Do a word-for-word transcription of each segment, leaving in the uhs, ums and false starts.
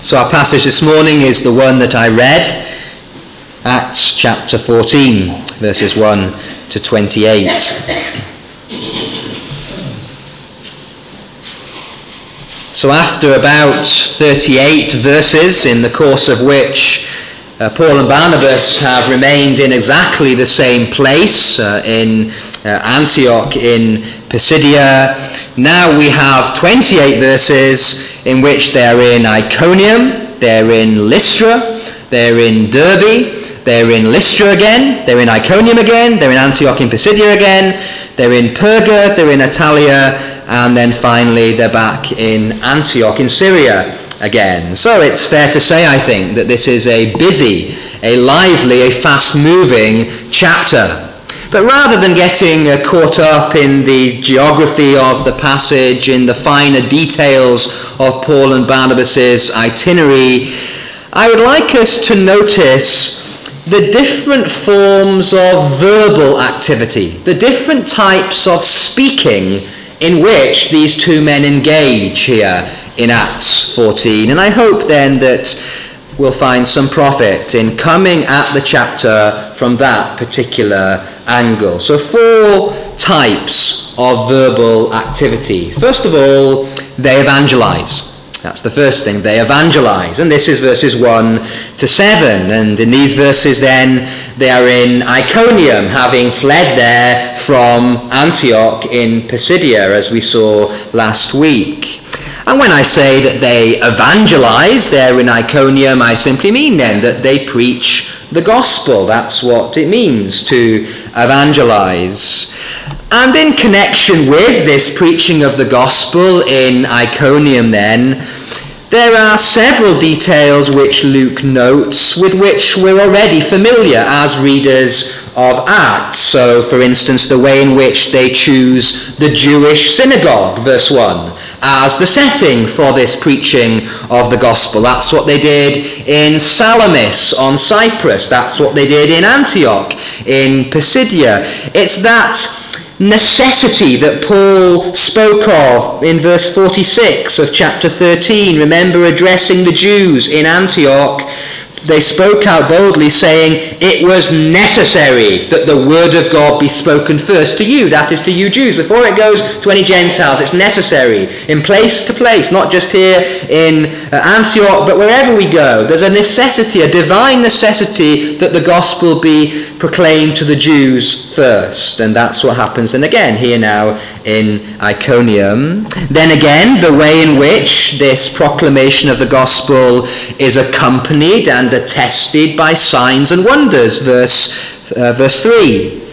So our passage this morning is the one that I read, Acts chapter fourteen, verses one to twenty-eight. So after about thirty-eight verses, in the course of which uh, Paul and Barnabas have remained in exactly the same place, uh, in uh, Antioch in Pisidia, now we have twenty-eight verses in which they're in Iconium, they're in Lystra, they're in Derbe, they're in Lystra again, they're in Iconium again, they're in Antioch in Pisidia again, they're in Perga, they're in Attalia, and then finally they're back in Antioch in Syria again. So it's fair to say, I think, that this is a busy, a lively, a fast-moving chapter. But rather than getting uh, caught up in the geography of the passage, in the finer details of Paul and Barnabas' itinerary, I would like us to notice the different forms of verbal activity, the different types of speaking in which these two men engage here in Acts fourteen. And I hope then that we'll find some profit in coming at the chapter from that particular angle. So four types of verbal activity. First of all, they evangelize. That's the first thing, they evangelize. And this is verses one to seven. And in these verses then, they are in Iconium, having fled there from Antioch in Pisidia, as we saw last week. And when I say that they evangelize there in Iconium, I simply mean then that they preach the gospel. That's what it means to evangelize. And in connection with this preaching of the gospel in Iconium then, there are several details which Luke notes with which we're already familiar as readers of Acts. So, for instance, the way in which they choose the Jewish synagogue, verse one, as the setting for this preaching of the gospel. That's what they did in Salamis on Cyprus. That's what they did in Antioch in Pisidia. It's that necessity that Paul spoke of in verse forty-six of chapter thirteen. Remember, addressing the Jews in Antioch, they spoke out boldly, saying, it was necessary that the word of God be spoken first to you, that is to you Jews, before it goes to any Gentiles. It's necessary in place to place, not just here in Antioch, but wherever we go. There's a necessity, a divine necessity, that the gospel be proclaimed to the Jews first. And that's what happens then again here now in Iconium. Then again, the way in which this proclamation of the gospel is accompanied and attested by signs and wonders, verse uh, verse three.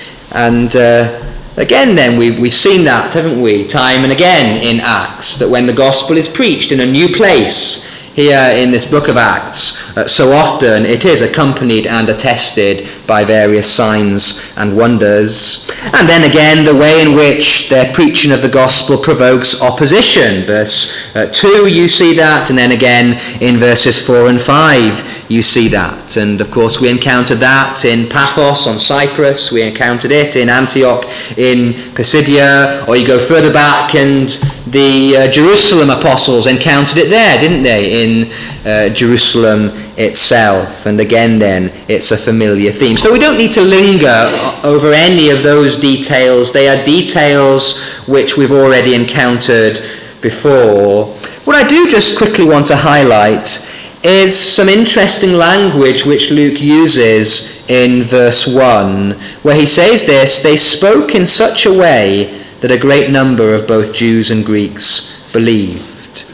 And uh, again then, we, we've seen that, haven't we, time and again in Acts, that when the gospel is preached in a new place, here in this book of Acts, uh, so often it is accompanied and attested by various signs and wonders. And then again, the way in which their preaching of the gospel provokes opposition. Verse uh, two, you see that, and then again in verses four and five, you see that. And of course, we encountered that in Paphos on Cyprus, we encountered it in Antioch in Pisidia, or you go further back and the uh, Jerusalem apostles encountered it there, didn't they, in uh, Jerusalem itself. And again then, it's a familiar theme. So we don't need to linger over any of those details. They are details which we've already encountered before. What I do just quickly want to highlight is some interesting language which Luke uses in verse one, where he says this, they spoke in such a way that a great number of both Jews and Greeks believed.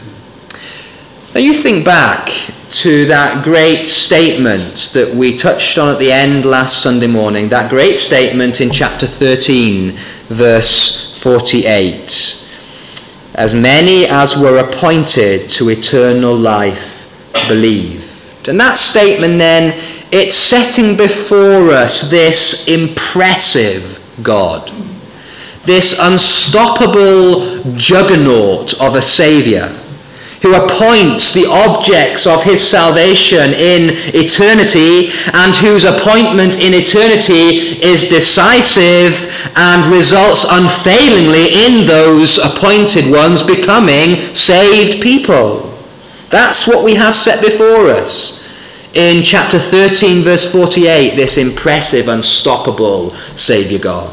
Now you think back to that great statement that we touched on at the end last Sunday morning, that great statement in chapter thirteen, verse forty-eight. As many as were appointed to eternal life believed. And that statement then, it's setting before us this impressive God, this unstoppable juggernaut of a Saviour, who appoints the objects of his salvation in eternity, and whose appointment in eternity is decisive and results unfailingly in those appointed ones becoming saved people. That's what we have set before us in chapter thirteen, verse forty-eight, this impressive, unstoppable Saviour God.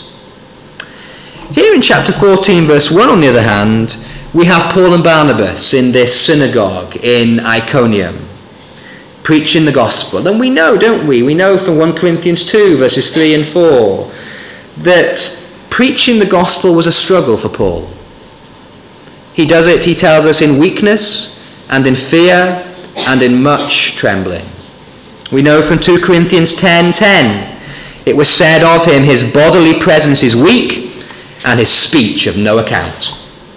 Here in chapter fourteen, verse one, on the other hand, we have Paul and Barnabas in this synagogue in Iconium, preaching the gospel. And we know, don't we? We know from First Corinthians two, verses three and four, that preaching the gospel was a struggle for Paul. He does it, he tells us, in weakness and in fear and in much trembling. We know from Second Corinthians ten ten, it was said of him, his bodily presence is weak and his speech of no account.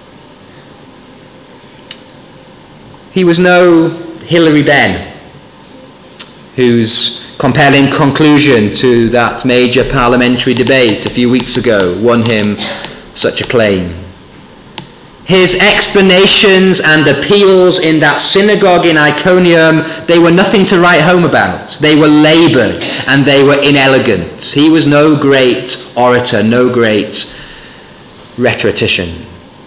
He was no Hilary Benn, whose compelling conclusion to that major parliamentary debate a few weeks ago won him such acclaim. His explanations and appeals in that synagogue in Iconium, they were nothing to write home about. They were laboured and they were inelegant. He was no great orator, no great rhetorician.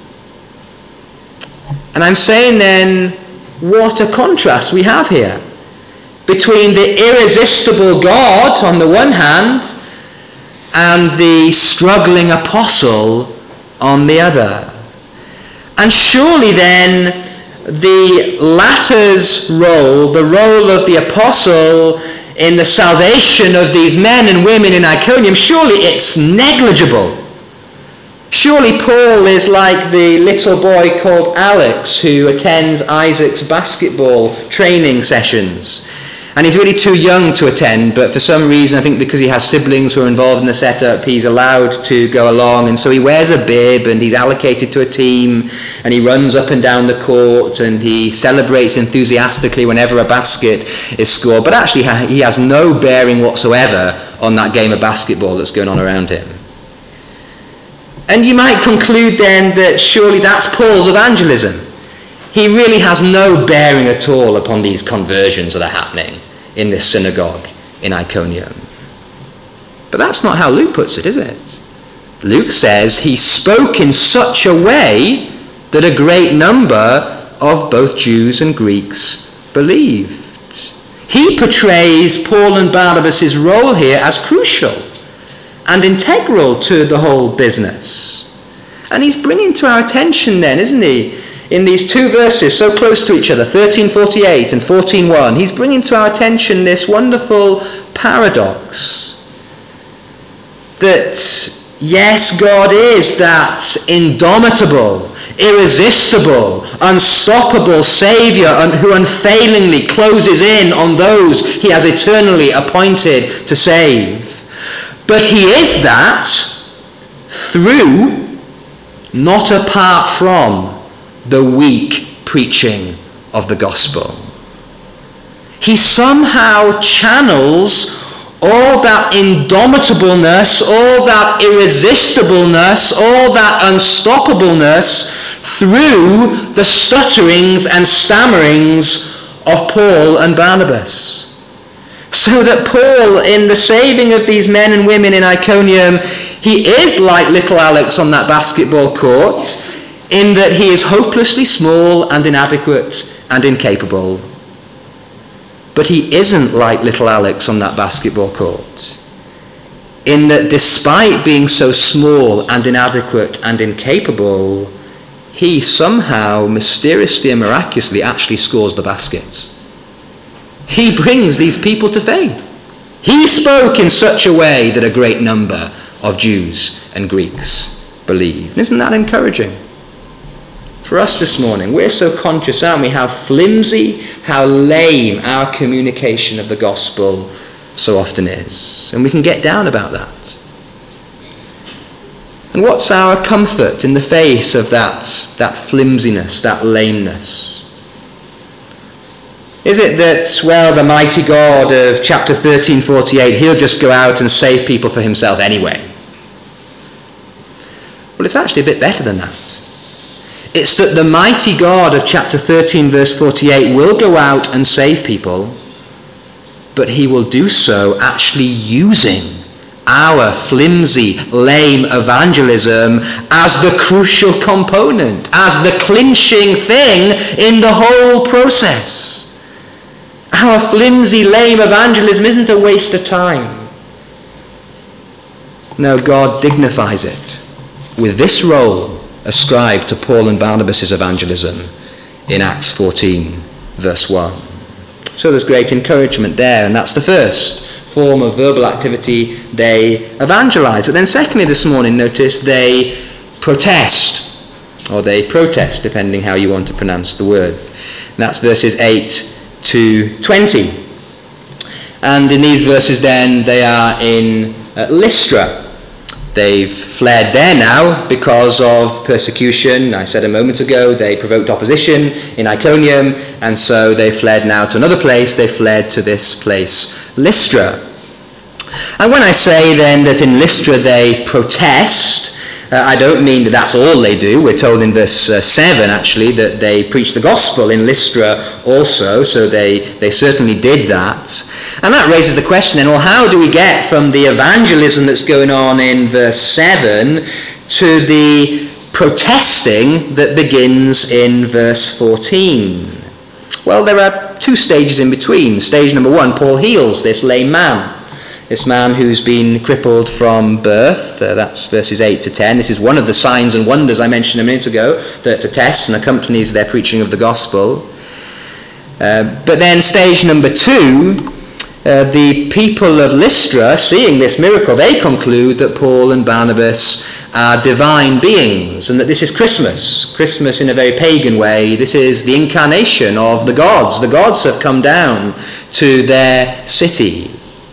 And I'm saying then, what a contrast we have here between the irresistible God on the one hand and the struggling apostle on the other. And surely then the latter's role, the role of the apostle in the salvation of these men and women in Iconium, surely it's negligible. Surely Paul is like the little boy called Alex who attends Isaac's basketball training sessions. And he's really too young to attend, but for some reason, I think because he has siblings who are involved in the setup, he's allowed to go along. And so he wears a bib and he's allocated to a team and he runs up and down the court and he celebrates enthusiastically whenever a basket is scored. But actually, he has no bearing whatsoever on that game of basketball that's going on around him. And you might conclude then that surely that's Paul's evangelism. He really has no bearing at all upon these conversions that are happening in this synagogue in Iconium. But that's not how Luke puts it, is it? Luke says he spoke in such a way that a great number of both Jews and Greeks believed. He portrays Paul and Barnabas' role here as crucial and integral to the whole business. And he's bringing to our attention then, isn't he, in these two verses so close to each other, thirteen forty-eight and fourteen one, he's bringing to our attention this wonderful paradox that yes, God is that indomitable, irresistible, unstoppable Saviour who unfailingly closes in on those he has eternally appointed to save. But he is that through, not apart from, the weak preaching of the gospel. He somehow channels all that indomitableness, all that irresistibleness, all that unstoppableness through the stutterings and stammerings of Paul and Barnabas. So that Paul, in the saving of these men and women in Iconium, he is like little Alex on that basketball court, in that he is hopelessly small and inadequate and incapable. But he isn't like little Alex on that basketball court, in that despite being so small and inadequate and incapable, he somehow mysteriously and miraculously actually scores the baskets. He brings these people to faith. He spoke in such a way that a great number of Jews and Greeks believed. Isn't that encouraging? For us this morning, we're so conscious, aren't we, how flimsy, how lame our communication of the gospel so often is. And we can get down about that. And what's our comfort in the face of that, that flimsiness, that lameness? Is it that, well, the mighty God of chapter thirteen forty-eight, he'll just go out and save people for himself anyway? Well, it's actually a bit better than that. It's that the mighty God of chapter thirteen verse forty-eight will go out and save people, but he will do so actually using our flimsy, lame evangelism as the crucial component, as the clinching thing in the whole process. Our flimsy, lame evangelism isn't a waste of time. No, God dignifies it with this role ascribed to Paul and Barnabas' evangelism in Acts fourteen, verse one. So there's great encouragement there, and that's the first form of verbal activity. They evangelize. But then secondly this morning, notice they protest, or they protest, depending how you want to pronounce the word. And that's verses eight to twenty. And in these verses then, they are in uh, Lystra. They've fled there now because of persecution. I said a moment ago they provoked opposition in Iconium, and so they fled now to another place. They fled to this place, Lystra. And when I say then that in Lystra they protest, uh, I don't mean that that's all they do. We're told in verse uh, seven actually that they preach the gospel in Lystra also, so they, they certainly did that. And that raises the question then, well, how do we get from the evangelism that's going on in verse seven to the protesting that begins in verse fourteen? Well, there are two stages in between. Stage number one, Paul heals this lame man. This man who's been crippled from birth, uh, that's verses eight to ten. This is one of the signs and wonders I mentioned a minute ago that attests and accompanies their preaching of the gospel. Uh, but then stage number two, uh, the people of Lystra, seeing this miracle, they conclude that Paul and Barnabas are divine beings and that this is Christmas. Christmas in a very pagan way. This is the incarnation of the gods. The gods have come down to their city.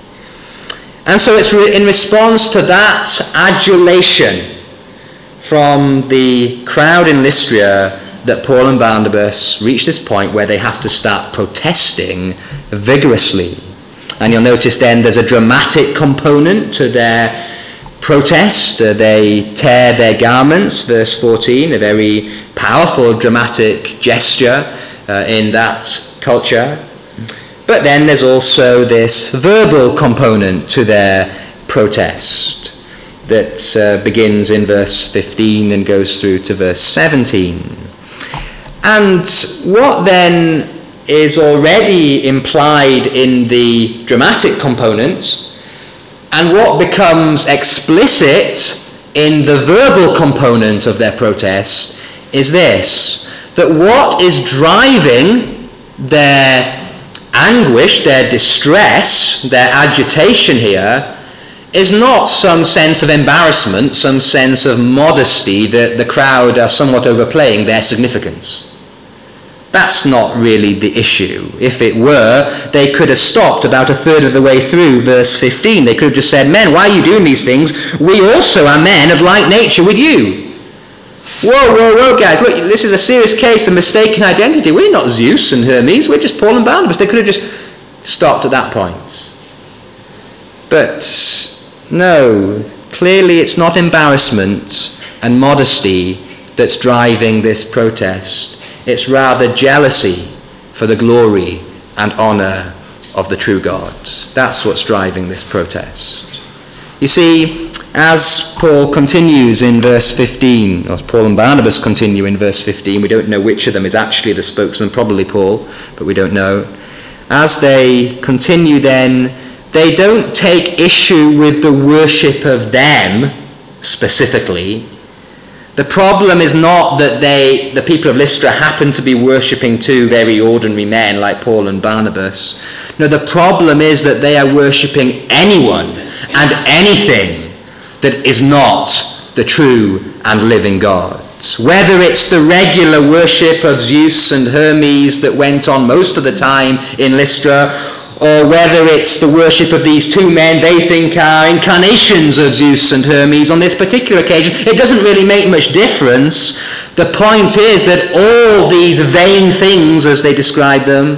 And so it's re- in response to that adulation from the crowd in Lystra that Paul and Barnabas reach this point where they have to start protesting vigorously. And you'll notice then there's a dramatic component to their protest. Uh, they tear their garments, verse fourteen, a very powerful dramatic gesture uh, in that culture. But then there's also this verbal component to their protest that uh, begins in verse fifteen and goes through to verse seventeen. And what then is already implied in the dramatic component and what becomes explicit in the verbal component of their protest is this, that what is driving their anguish, their distress, their agitation here is not some sense of embarrassment, some sense of modesty that the crowd are somewhat overplaying their significance. That's not really the issue. If it were, they could have stopped about a third of the way through verse fifteen. They could have just said, men, why are you doing these things? We also are men of like nature with you. Whoa, whoa, whoa, guys, look, this is a serious case of mistaken identity. We're not Zeus and Hermes, we're just Paul and Barnabas. They could have just stopped at that point. But no, clearly it's not embarrassment and modesty that's driving this protest. It's rather jealousy for the glory and honor of the true God. That's what's driving this protest. You see, as Paul continues in verse fifteen, or as Paul and Barnabas continue in verse fifteen, we don't know which of them is actually the spokesman, probably Paul, but we don't know. As they continue then, they don't take issue with the worship of them specifically. The problem is not that they, the people of Lystra, happen to be worshipping two very ordinary men like Paul and Barnabas. No, the problem is that they are worshipping anyone and anything that is not the true and living God. Whether it's the regular worship of Zeus and Hermes that went on most of the time in Lystra, or whether it's the worship of these two men they think are incarnations of Zeus and Hermes on this particular occasion, it doesn't really make much difference. The point is that all these vain things, as they describe them,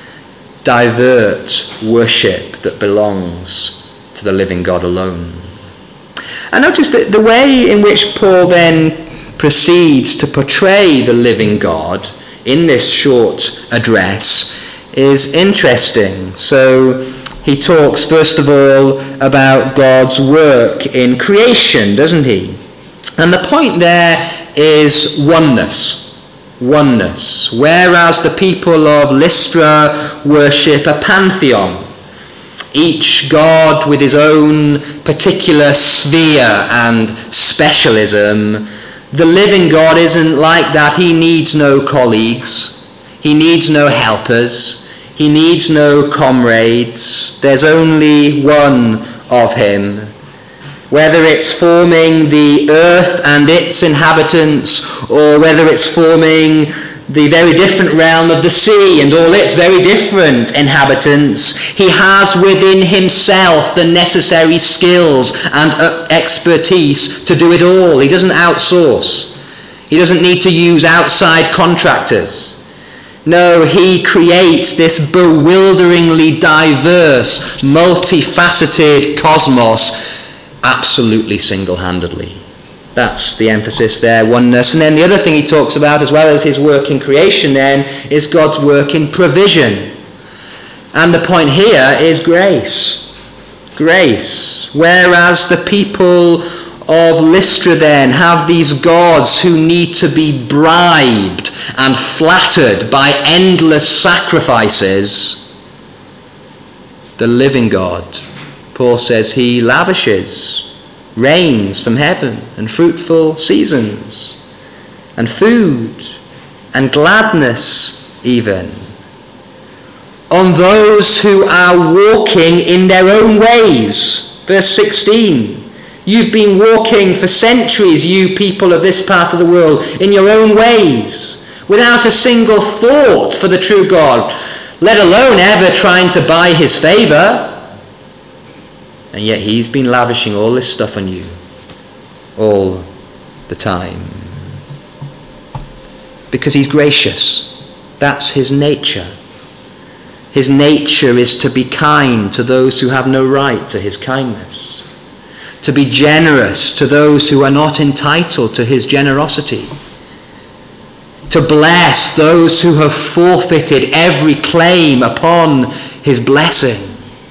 divert worship that belongs to the living God alone. And notice that the way in which Paul then proceeds to portray the living God in this short address is interesting. So he talks first of all about God's work in creation, doesn't he? And the point there is oneness. Oneness. Whereas the people of Lystra worship a pantheon, each god with his own particular sphere and specialism, the living God isn't like that. He needs no colleagues. He needs no helpers. He needs no comrades. There's only one of him. Whether it's forming the earth and its inhabitants, or whether it's forming the very different realm of the sea and all its very different inhabitants, he has within himself the necessary skills and expertise to do it all. He doesn't outsource. He doesn't need to use outside contractors. No, he creates this bewilderingly diverse, multifaceted cosmos absolutely single-handedly. That's the emphasis there, oneness. And then the other thing he talks about, as well as his work in creation then, is God's work in provision. And the point here is grace. Grace. Whereas the people of Lystra then have these gods who need to be bribed and flattered by endless sacrifices, the living God, Paul says, he lavishes rains from heaven and fruitful seasons and food and gladness even on those who are walking in their own ways. Verse sixteen. You've been walking for centuries, you people of this part of the world, in your own ways, without a single thought for the true God, let alone ever trying to buy his favour. And yet he's been lavishing all this stuff on you all the time. Because he's gracious. That's his nature. His nature is to be kind to those who have no right to his kindness. To be generous to those who are not entitled to his generosity. To bless those who have forfeited every claim upon his blessing.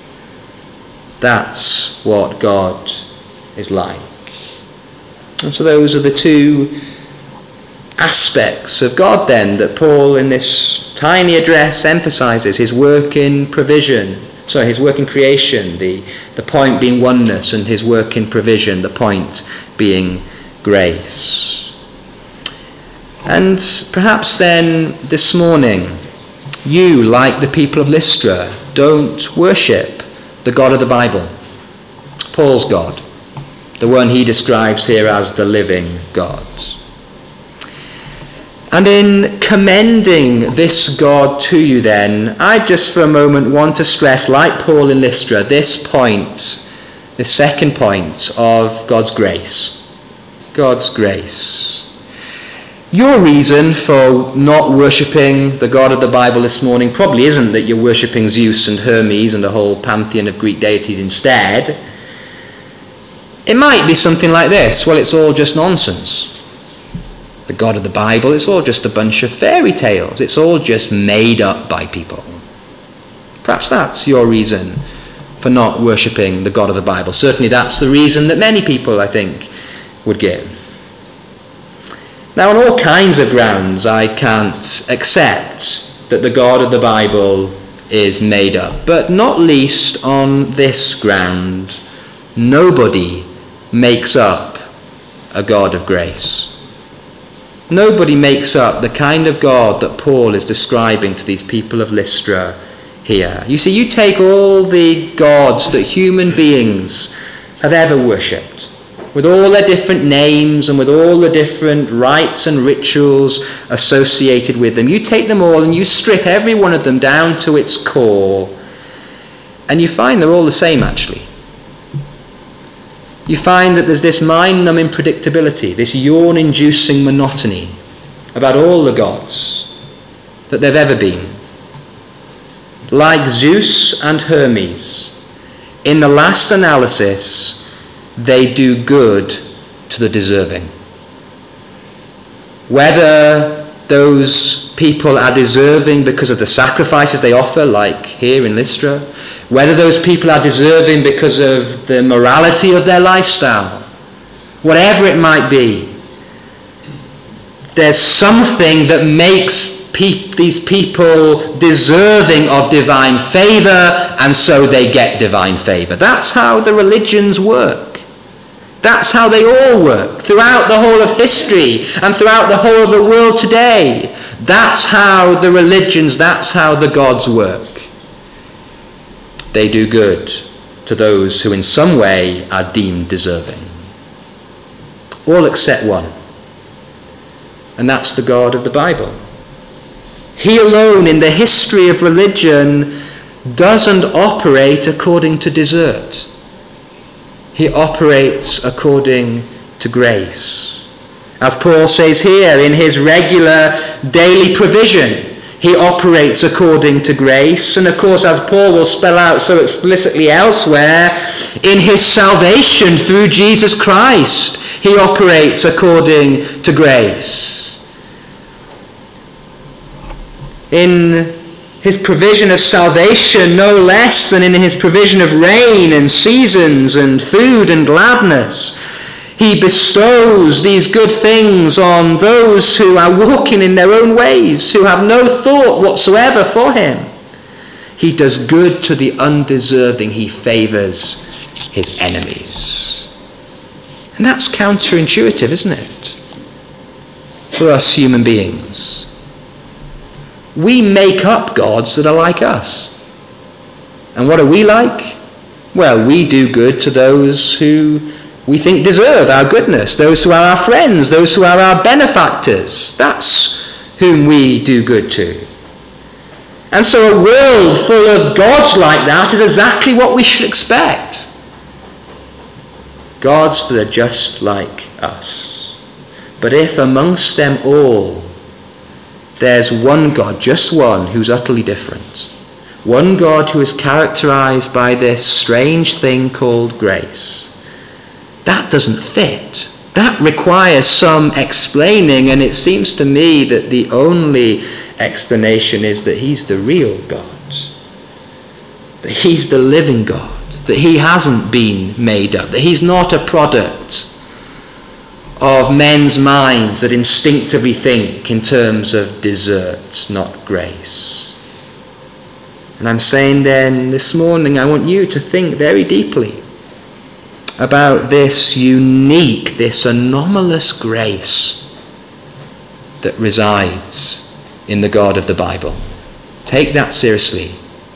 That's what God is like. And so those are the two aspects of God then that Paul in this tiny address emphasizes. His work in provision, sorry, his work in creation, the, the point being oneness, and his work in provision, the point being grace. And perhaps then this morning, you, like the people of Lystra, don't worship the God of the Bible, Paul's God, the one he describes here as the living God. And in commending this God to you then, I just for a moment want to stress, like Paul in Lystra, this point, the second point of God's grace. God's grace. Your reason for not worshipping the God of the Bible this morning probably isn't that you're worshipping Zeus and Hermes and a whole pantheon of Greek deities instead. It might be something like this. Well, it's all just nonsense. The God of the Bible, it's all just a bunch of fairy tales. It's all just made up by people. Perhaps that's your reason for not worshipping the God of the Bible. Certainly that's the reason that many people, I think, would give. Now, on all kinds of grounds, I can't accept that the God of the Bible is made up, but not least on this ground. Nobody makes up a God of grace. Nobody makes up the kind of God that Paul is describing to these people of Lystra here. You see, you take all the gods that human beings have ever worshipped, with all their different names and with all the different rites and rituals associated with them. You take them all and you strip every one of them down to its core, and you find they're all the same, actually. You find that there's this mind-numbing predictability, this yawn-inducing monotony about all the gods that there've ever been. Like Zeus and Hermes, in the last analysis, they do good to the deserving. Whether those people are deserving because of the sacrifices they offer, like here in Lystra, whether those people are deserving because of the morality of their lifestyle, whatever it might be, there's something that makes pe- these people deserving of divine favor, and so they get divine favor. That's how the religions work. That's how they all work throughout the whole of history and throughout the whole of the world today. That's how the religions, that's how the gods work. They do good to those who in some way are deemed deserving. All except one. And that's the God of the Bible. He alone in the history of religion doesn't operate according to desert. He operates according to grace. As Paul says here, in his regular daily provision, he operates according to grace. And of course, as Paul will spell out so explicitly elsewhere, in his salvation through Jesus Christ, he operates according to grace. In his provision of salvation, no less than in his provision of rain and seasons and food and gladness, he bestows these good things on those who are walking in their own ways, who have no thought whatsoever for him. He does good to the undeserving. He favors his enemies. And that's counterintuitive, isn't it? For us human beings. We make up gods that are like us. And what are we like? Well, we do good to those who we think deserve our goodness, those who are our friends, those who are our benefactors. That's whom we do good to. And so a world full of gods like that is exactly what we should expect. Gods that are just like us. But if amongst them all there's one God, just one, who's utterly different, one God who is characterized by this strange thing called grace, that doesn't fit. That requires some explaining, and it seems to me that the only explanation is that he's the real God, that he's the living God, that he hasn't been made up, that he's not a product of men's minds that instinctively think in terms of desert, not grace. And I'm saying then this morning, I want you to think very deeply about this unique, this anomalous grace that resides in the God of the Bible. Take that seriously.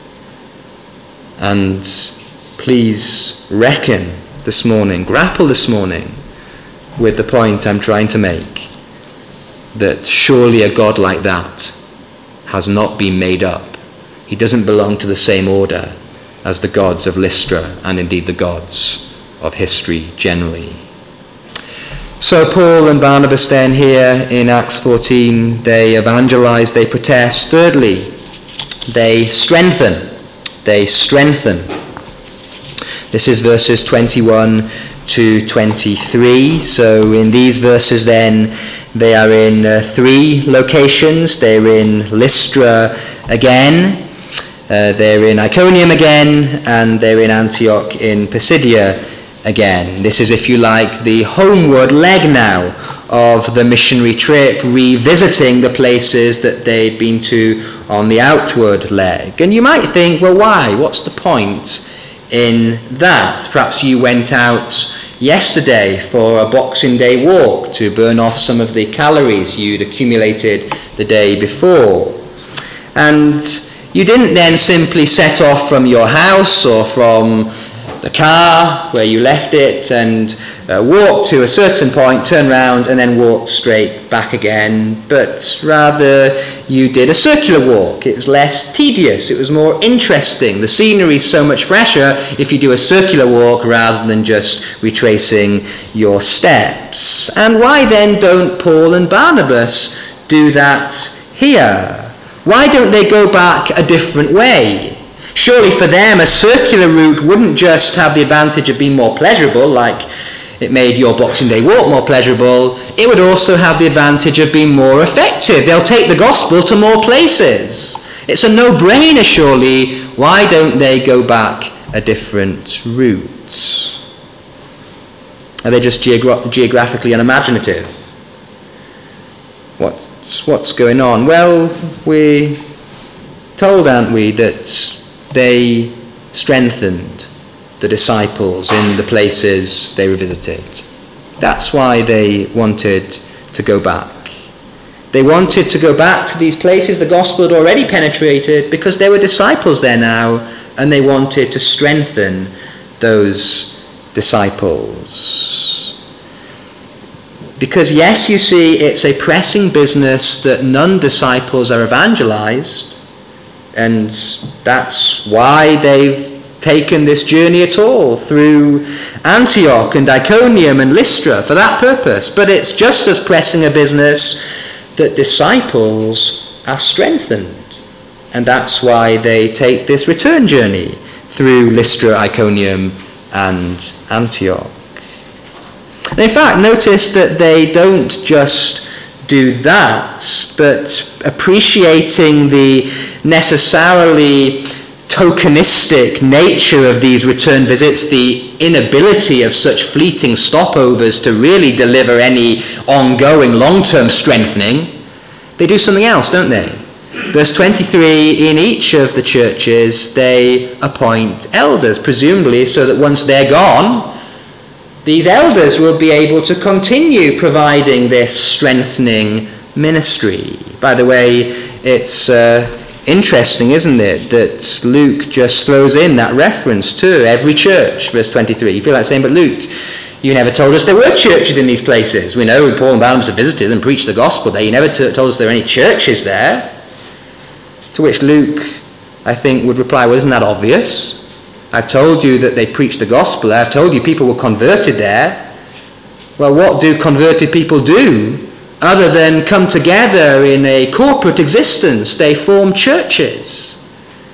And please reckon this morning, grapple this morning with the point I'm trying to make, that surely a God like that has not been made up. He doesn't belong to the same order as the gods of Lystra and indeed the gods of history generally. So Paul and Barnabas then here in Acts fourteen, they evangelize, they protest. Thirdly, they strengthen. They strengthen. This is verses twenty-one to twenty-three. So in these verses then, they are in uh, three locations. They're in Lystra again, uh, they're in Iconium again, and they're in Antioch in Pisidia again. This is, if you like, the homeward leg now of the missionary trip, revisiting the places that they'd been to on the outward leg. And you might think, well, why? What's the point in that? Perhaps you went out yesterday for a Boxing Day walk to burn off some of the calories you'd accumulated the day before. And you didn't then simply set off from your house or from the car where you left it and uh, walk to a certain point, turn round and then walk straight back again, but rather you did a circular walk. It was less tedious, it was more interesting. The scenery is so much fresher if you do a circular walk rather than just retracing your steps. And why then don't Paul and Barnabas do that here? Why don't they go back a different way? Surely for them a circular route wouldn't just have the advantage of being more pleasurable, like it made your Boxing Day walk more pleasurable, it would also have the advantage of being more effective. They'll take the gospel to more places. It's a no-brainer, surely. Why don't they go back a different route? Are they just geogra- geographically unimaginative? What's, what's going on? Well, we're told, aren't we, that they strengthened the disciples in the places they revisited. That's why they wanted to go back. They wanted to go back to these places the gospel had already penetrated because there were disciples there now, and they wanted to strengthen those disciples. Because yes, you see, it's a pressing business that non-disciples are evangelized, and that's why they've taken this journey at all through Antioch and Iconium and Lystra for that purpose. But it's just as pressing a business that disciples are strengthened, and that's why they take this return journey through Lystra, Iconium and Antioch. And in fact, notice that they don't just do that, but appreciating the necessarily tokenistic nature of these return visits, the inability of such fleeting stopovers to really deliver any ongoing long-term strengthening, they do something else, don't they? Verse twenty-three, in each of the churches they appoint elders, presumably so that once they're gone, these elders will be able to continue providing this strengthening ministry. By the way, it's uh, interesting, isn't it, that Luke just throws in that reference to every church, verse twenty-three. You feel like saying, but Luke, you never told us there were churches in these places. We know Paul and Barnabas have visited and preached the gospel there. You never t- told us there were any churches there. To which Luke, I think, would reply, well, isn't that obvious? I've told you that they preached the gospel. I've told you people were converted there. Well, what do converted people do other than come together in a corporate existence? They form churches.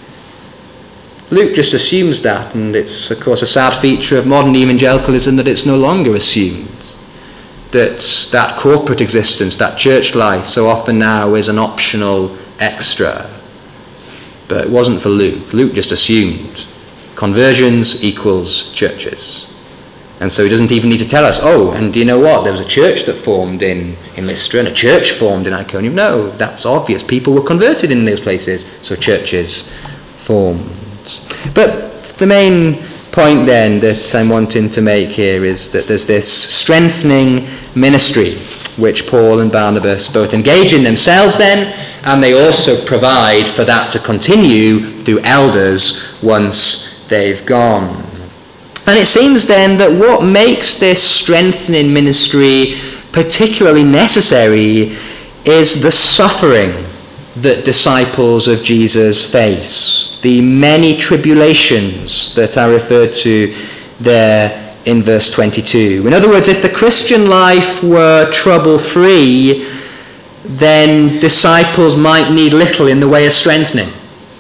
Luke just assumes that, and it's, of course, a sad feature of modern evangelicalism that it's no longer assumed. That that corporate existence, that church life, so often now is an optional extra. But it wasn't for Luke. Luke just assumed conversions equals churches. And so he doesn't even need to tell us, oh, and do you know what? There was a church that formed in, in Lystra and a church formed in Iconium. No, that's obvious. People were converted in those places, so churches formed. But the main point then that I'm wanting to make here is that there's this strengthening ministry which Paul and Barnabas both engage in themselves then, and they also provide for that to continue through elders once they've gone. And it seems then that what makes this strengthening ministry particularly necessary is the suffering that disciples of Jesus face, the many tribulations that are referred to there in verse twenty-two. In other words, if the Christian life were trouble-free, then disciples might need little in the way of strengthening.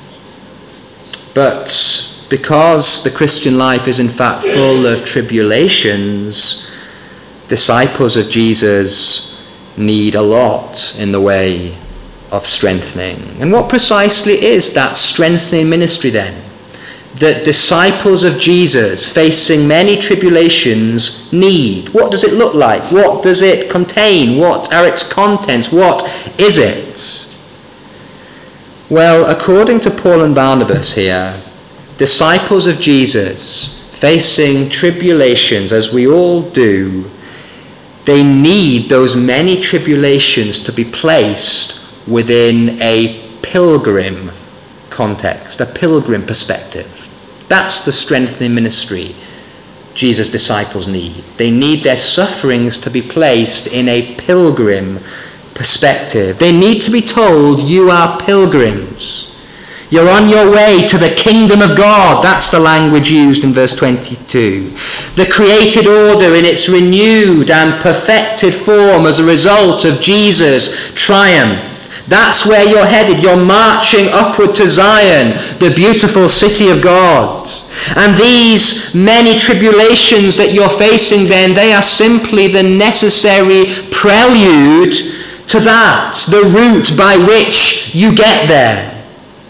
But because the Christian life is in fact full of tribulations, disciples of Jesus need a lot in the way of strengthening. And what precisely is that strengthening ministry then? That disciples of Jesus facing many tribulations need. What does it look like? What does it contain? What are its contents? What is it? Well, according to Paul and Barnabas here, disciples of Jesus facing tribulations, as we all do, they need those many tribulations to be placed within a pilgrim context, a pilgrim perspective. That's the strengthening ministry Jesus' disciples need. They need their sufferings to be placed in a pilgrim perspective. They need to be told, you are pilgrims. You're on your way to the kingdom of God. That's the language used in verse twenty-two. The created order in its renewed and perfected form as a result of Jesus' triumph. That's where you're headed. You're marching upward to Zion, the beautiful city of God. And these many tribulations that you're facing then, they are simply the necessary prelude to that, the route by which you get there.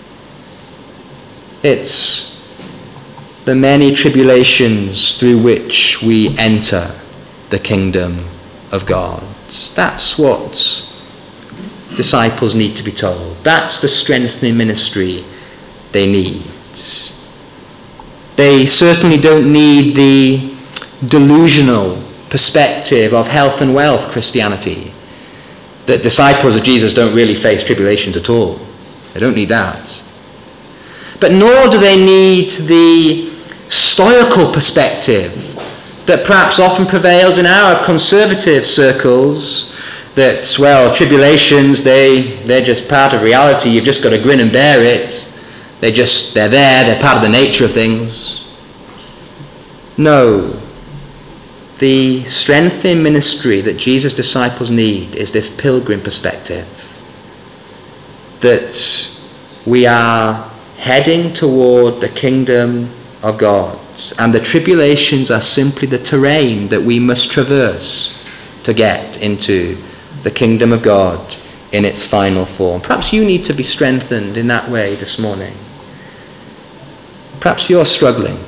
It's the many tribulations through which we enter the kingdom of God. That's what disciples need to be told. That's the strengthening ministry they need. They certainly don't need the delusional perspective of health and wealth Christianity, that disciples of Jesus don't really face tribulations at all. They don't need that. But nor do they need the stoical perspective that perhaps often prevails in our conservative circles, that, well, tribulations, they, they're just part of reality. You've just got to grin and bear it. They just, they're there. They're part of the nature of things. No. The strength in ministry that Jesus' disciples need is this pilgrim perspective. That we are heading toward the kingdom of God. And the tribulations are simply the terrain that we must traverse to get into the kingdom of God in its final form. Perhaps you need to be strengthened in that way this morning. Perhaps you're struggling.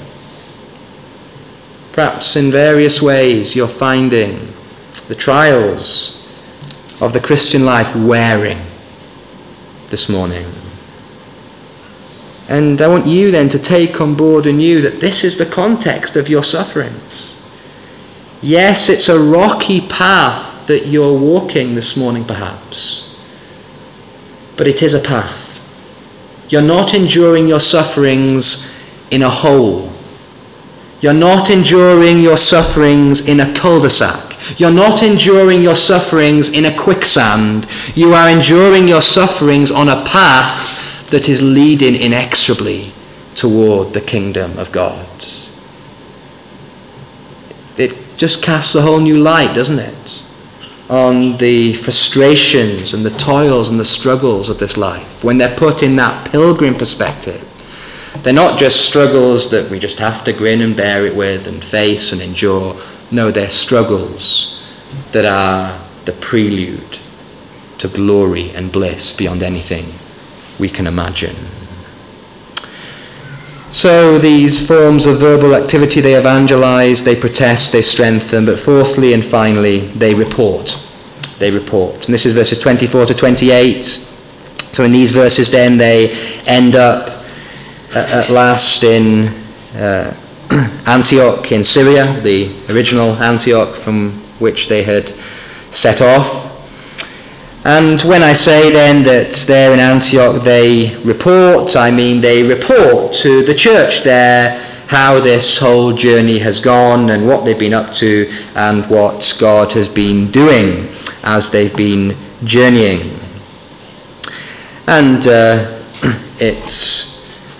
Perhaps in various ways you're finding the trials of the Christian life wearing this morning. And I want you then to take on board anew that this is the context of your sufferings. Yes, it's a rocky path that you're walking this morning perhaps, but it is a path. You're not enduring your sufferings in a hole. You're not enduring your sufferings in a cul-de-sac. You're not enduring your sufferings in a quicksand. You are enduring your sufferings on a path that is leading inexorably toward the kingdom of God. It just casts a whole new light, doesn't it, on the frustrations and the toils and the struggles of this life when they're put in that pilgrim perspective. They're not just struggles that we just have to grin and bear it with and face and endure. No, they're struggles that are the prelude to glory and bliss beyond anything we can imagine. So these forms of verbal activity, they evangelize, they protest, they strengthen, but fourthly and finally, they report. They report. And this is verses twenty-four to twenty-eight. So in these verses then they end up at last in uh, Antioch in Syria, the original Antioch from which they had set off. And when I say then that there in Antioch they report, I mean they report to the church there how this whole journey has gone and what they've been up to and what God has been doing as they've been journeying. And uh, it's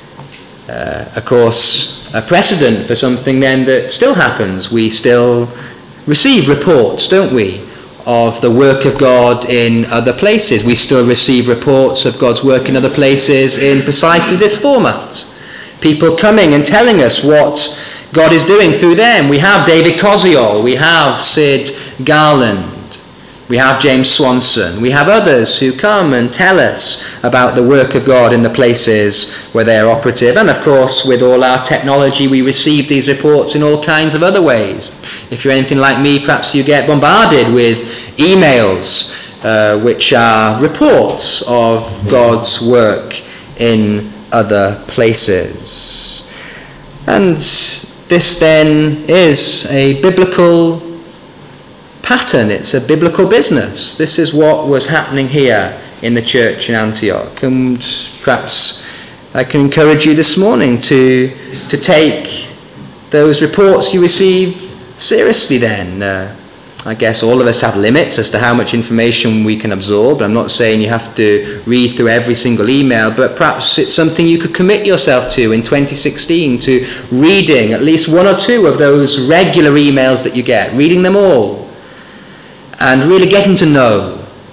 Uh, of course, a precedent for something then that still happens. We still receive reports, don't we, of the work of God in other places. We still receive reports of God's work in other places in precisely this format. People coming and telling us what God is doing through them. We have David Koziol, we have Sid Garland, we have James Swanson. We have others who come and tell us about the work of God in the places where they are operative. And of course, with all our technology, we receive these reports in all kinds of other ways. If you're anything like me, perhaps you get bombarded with emails uh, which are reports of God's work in other places. And this then is a biblical pattern. It's a biblical business. This is what was happening here in the church in Antioch. And perhaps I can encourage you this morning to to take those reports you receive seriously then. Uh, I guess all of us have limits as to how much information we can absorb. I'm not saying you have to read through every single email, but perhaps it's something you could commit yourself to in twenty sixteen, to reading at least one or two of those regular emails that you get, reading them all, and really getting to know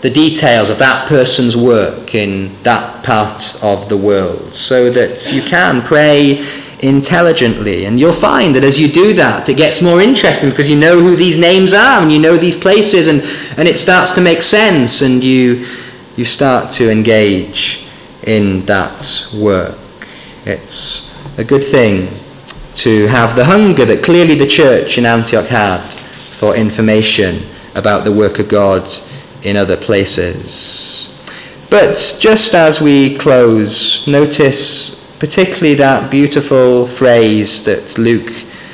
the details of that person's work in that part of the world, so that you can pray intelligently. And you'll find that as you do that, it gets more interesting, because you know who these names are and you know these places, and, and it starts to make sense, and you you start to engage in that work. It's a good thing to have the hunger that clearly the church in Antioch had for information about the work of God in other places. But just as we close, notice particularly that beautiful phrase that Luke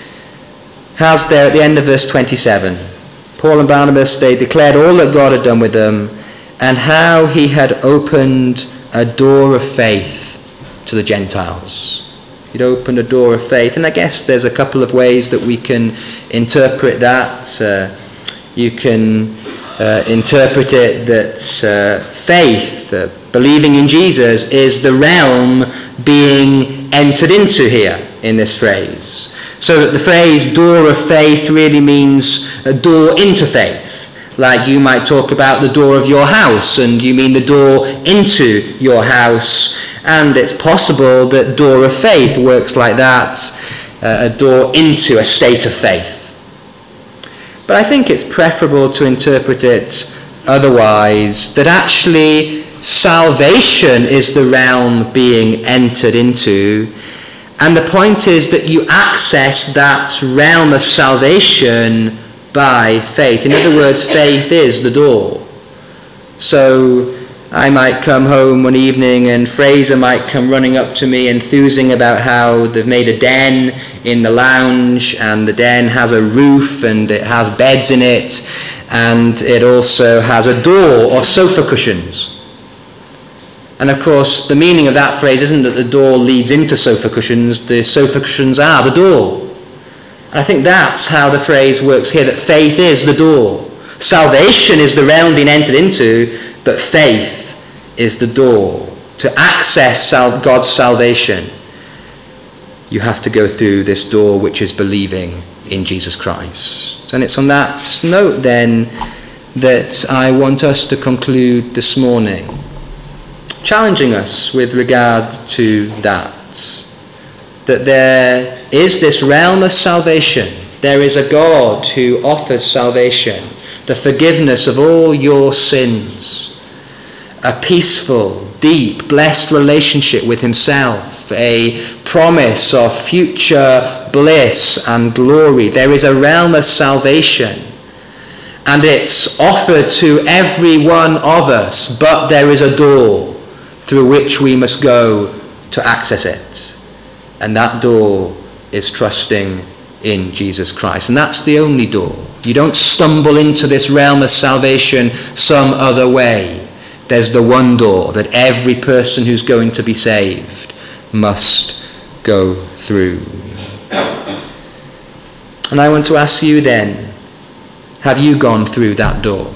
has there at the end of verse twenty-seven. Paul and Barnabas, they declared all that God had done with them, and how he had opened a door of faith to the Gentiles. He'd opened a door of faith. And I guess there's a couple of ways that we can interpret that. Uh, you can uh, interpret it that uh, faith, uh, believing in Jesus, is the realm being entered into here in this phrase. So that the phrase door of faith really means a door into faith. Like you might talk about the door of your house, and you mean the door into your house. And it's possible that door of faith works like that, uh, a door into a state of faith. But I think it's preferable to interpret it otherwise, that actually salvation is the realm being entered into. And the point is that you access that realm of salvation by faith. In other words, faith is the door. So I might come home one evening and Fraser might come running up to me enthusing about how they've made a den in the lounge, and the den has a roof and it has beds in it, and it also has a door of sofa cushions. And of course the meaning of that phrase isn't that the door leads into sofa cushions, the sofa cushions are the door. I think that's how the phrase works here, that faith is the door. Salvation is the realm being entered into, but faith is the door. To access God's salvation, you have to go through this door, which is believing in Jesus Christ. And it's on that note then that I want us to conclude this morning, challenging us with regard to that. That there is this realm of salvation. There is a God who offers salvation, the forgiveness of all your sins, a peaceful, deep, blessed relationship with himself, a promise of future bliss and glory. There is a realm of salvation, and it's offered to every one of us, but there is a door through which we must go to access it. And that door is trusting in Jesus Christ. And that's the only door. You don't stumble into this realm of salvation some other way. There's the one door that every person who's going to be saved must go through. And I want to ask you then, have you gone through that door?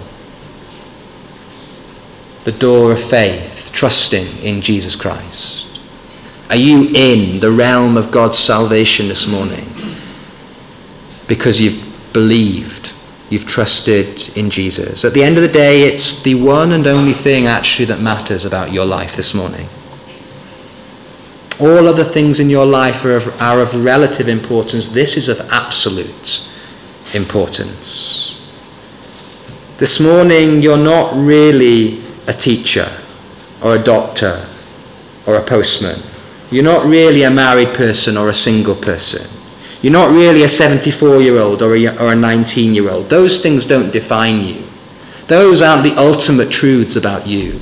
The door of faith, trusting in Jesus Christ. Are you in the realm of God's salvation this morning? Because you've believed, you've trusted in Jesus. At the end of the day, it's the one and only thing actually that matters about your life this morning. All other things in your life are of, are of relative importance. This is of absolute importance. This morning, you're not really a teacher or a doctor or a postman. You're not really a married person or a single person. You're not really a seventy-four-year-old or a, or a nineteen-year-old. Those things don't define you. Those aren't the ultimate truths about you.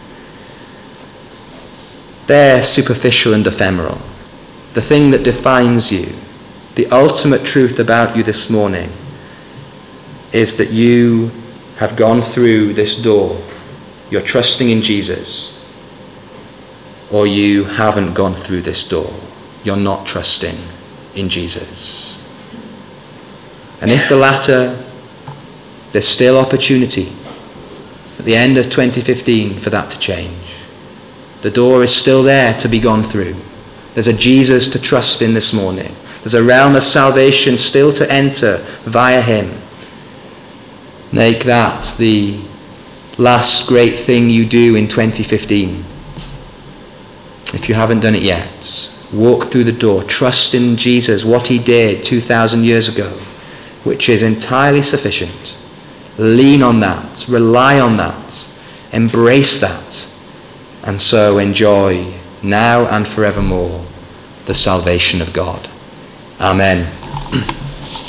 They're superficial and ephemeral. The thing that defines you, the ultimate truth about you this morning, is that you have gone through this door. You're trusting in Jesus. Or you haven't gone through this door. You're not trusting in Jesus. And if the latter, there's still opportunity at the end of twenty fifteen for that to change. The door is still there to be gone through. There's a Jesus to trust in this morning. There's a realm of salvation still to enter via him. Make that the last great thing you do in twenty fifteen. If you haven't done it yet, walk through the door, trust in Jesus, what he did two thousand years ago, which is entirely sufficient. Lean on that, rely on that, embrace that, and so enjoy now and forevermore the salvation of God. Amen.